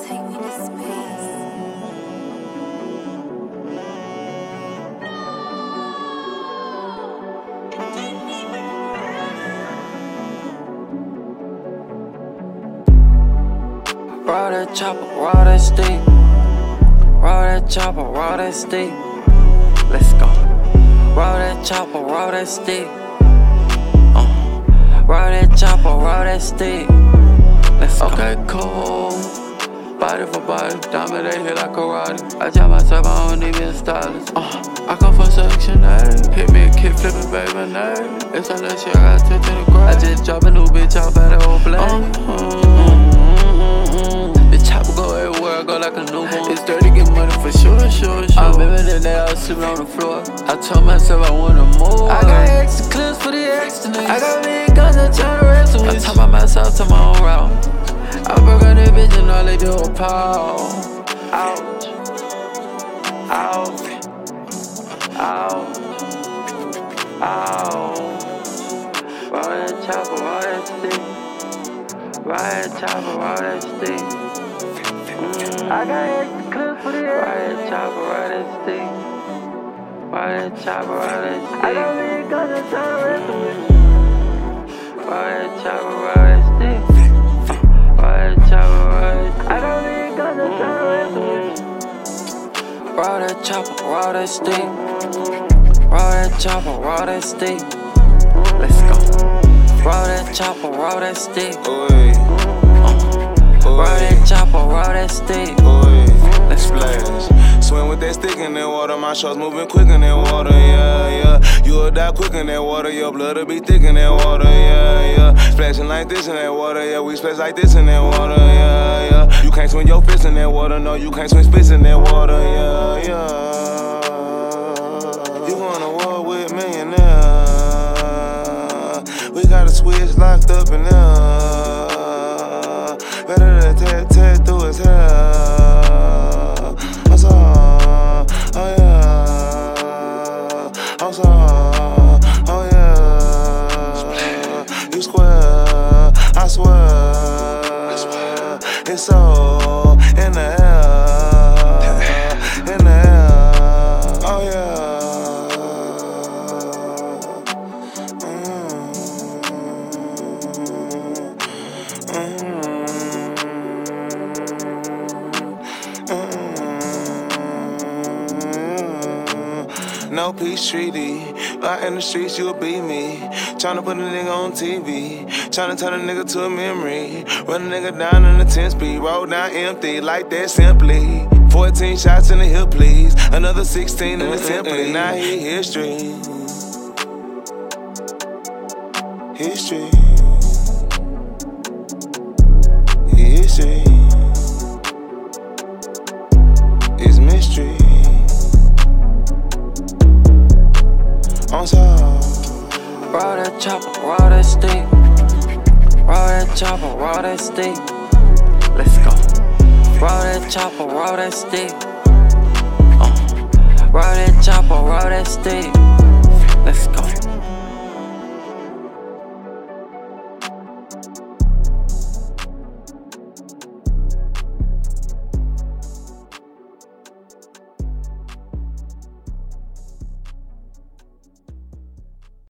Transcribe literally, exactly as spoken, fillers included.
Take me to space. Raw that chopper, raw that stick. Raw that chopper, raw that stick. Let's go. Raw that chopper, raw that stick. Uh. Raw that chopper, raw that stick. Let's go. Okay, cool. Body for body, diamond they hit like karate. I tell myself I don't need me a stylist. Uh, I come from section eight. Hit me a kick flipping, baby, name. It's on that shit, I got touch in the grave. I just drop a new bitch off at the old blade. Uh-huh. The chopper go everywhere, I go like a newborn. It's dirty, get money for sure, sure, sure. I remember the day I was sleeping on the floor. I told myself I wanna move. I got extra clips for the extra niggas. I got big guns, I'm tryna wrestle with. I talk about myself to my own route. I broke on that bitch and all they do is pow. Ouch. Ouch. Ouch. Ouch. Raw that chopper, raw that stick. Raw that chopper, raw that stick. Mm. I got extra clips for the raw that chopper, raw that stick. Raw that chopper, raw that stick. I got big guns, I'm tryna wrestle with. Raw that chopper, raw that stick. I don't need guns, I'm tryna wrestle with. Raw that chopper, raw that stick. Raw that chopper, raw that stick. Let's go. Raw that chopper, raw that stick. Uh. Raw that chopper, raw that stick. Let's splash. Swim with that stick in that water. My shorts moving quick in that water, yeah, yeah. You'll die quick in that water. Your blood'll be thick in that water, yeah, yeah. Splashing like this in that water, yeah. We splash like this in that water, yeah, yeah. You can't swim your fists in that water, no. You can't swim spits in that water, yeah, yeah. You wanna war with me and now? We got a switch locked up in there. Better than tat tat through his hair. I'm sorry, oh yeah. I'm sorry, oh yeah. You square, I swear. It's so in the air, in the air, oh yeah. No peace treaty. Out in the streets, you'll be me. Tryna put a nigga on T V. Tryna turn a nigga to a memory. Run a nigga down in the ten speed. Roll down empty, like that simply. fourteen shots in the hip, please. Another sixteen in the template. Now he history. History. History. It's mystery. I'm sorry. Raw that chopper, raw that stick. Raw that chopper, raw that stick. Let's go. Raw that chopper, raw that stick. Uh. Raw that chopper, raw that stick. Let's go.